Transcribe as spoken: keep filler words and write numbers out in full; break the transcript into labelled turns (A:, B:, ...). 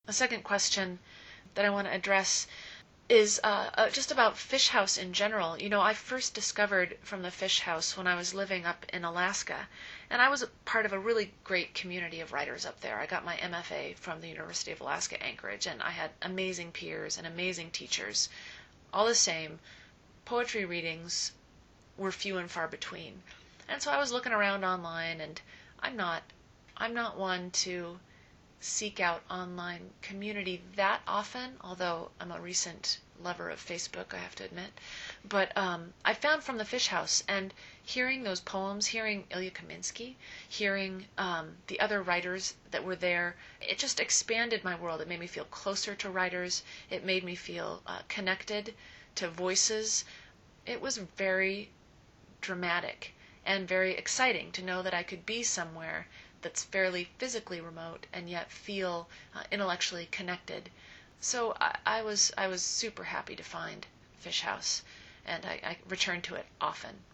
A: A second question that I want to address is uh, uh, just about Fish House in general. You know, I first discovered from the Fish House when I was living up in Alaska, and I was a part of a really great community of writers up there. I got my M F A from the University of Alaska Anchorage, and I had amazing peers and amazing teachers. All the same, poetry readings were few and far between. And so I was looking around online, and I'm not I'm not one to seek out online community that often, although I'm a recent lover of Facebook, I have to admit. But um, I found from the Fish House, and hearing those poems, hearing Ilya Kaminsky, hearing um, the other writers that were there, it just expanded my world. It made me feel closer to writers. It made me feel uh, connected to voices. It was very dramatic and very exciting to know that I could be somewhere that's fairly physically remote and yet feel uh, intellectually connected. So I, I was I was super happy to find Fish House, and I, I return to it often.